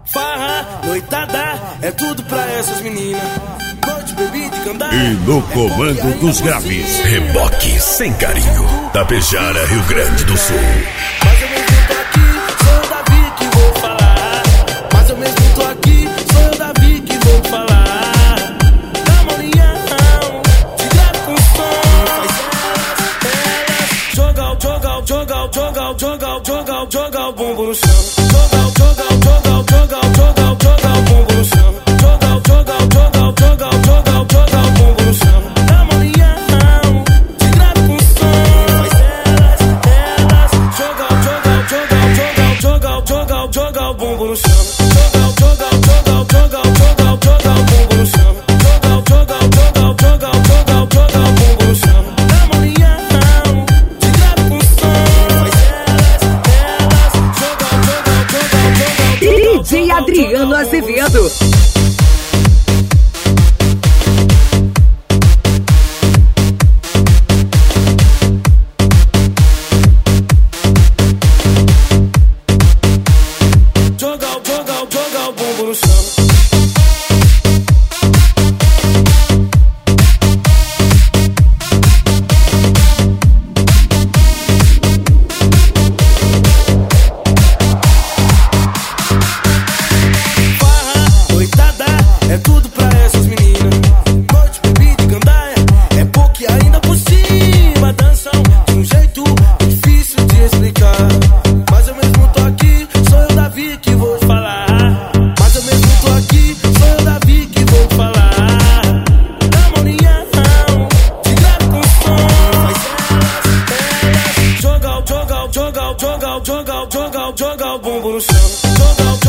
Farra, noitada, é tudo pra essas meninas. Noite, bebida e gandaia. E no comando dos graves, reboque sem carinho, Tapejara, Rio Grande do Sul. Mas eu mesmo tô aqui, sou eu Davi que vou falar. Mas eu mesmo tô aqui, sou eu Davi que vou falar. Dá uma união, de grave com som. Faz elas, joga o bumbum no chão. Joga o bumbum no chão. Joga o bumbum no chão. Dá uma união, de grave com som. Faz elas, joga o bumbum no chão. Joga o bumbum no chão. Joga o bumbum no chão. Dá uma união, de grave com som. Faz elas, DJ Adriano Azevedo. Joga o bumbum no chão. É tudo pra essas meninas. Noite, bebida e gandaia. É pouco e ainda por cima dançam de um jeito difícil de explicar. Mas eu mesmo tô aqui, sou eu Davi que vou falar. Mas eu mesmo tô aqui, sou eu Davi que vou falar. Dá uma união, de grave com som. Faz elas, joga o bumbum no chão.